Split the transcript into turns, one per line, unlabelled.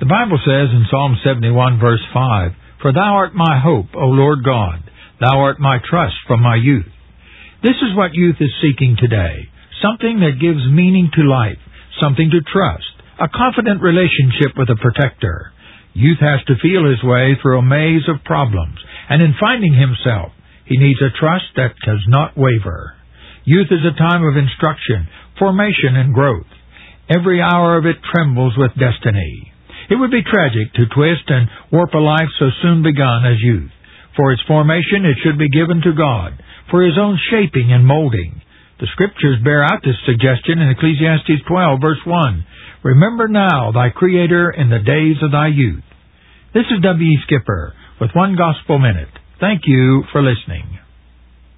The Bible says in Psalm 71, verse 5, "For thou art my hope, O Lord God. Thou art my trust from my youth." This is what youth is seeking today. Something that gives meaning to life, something to trust, a confident relationship with a protector. Youth has to feel his way through a maze of problems, and in finding himself, he needs a trust that does not waver. Youth is a time of instruction, formation, and growth. Every hour of it trembles with destiny. It would be tragic to twist and warp a life so soon begun as youth. For its formation, it should be given to God, for His own shaping and molding. The Scriptures bear out this suggestion in Ecclesiastes 12, verse 1. "Remember now thy Creator in the days of thy youth." This is W.E. Skipper with One Gospel Minute. Thank you for listening.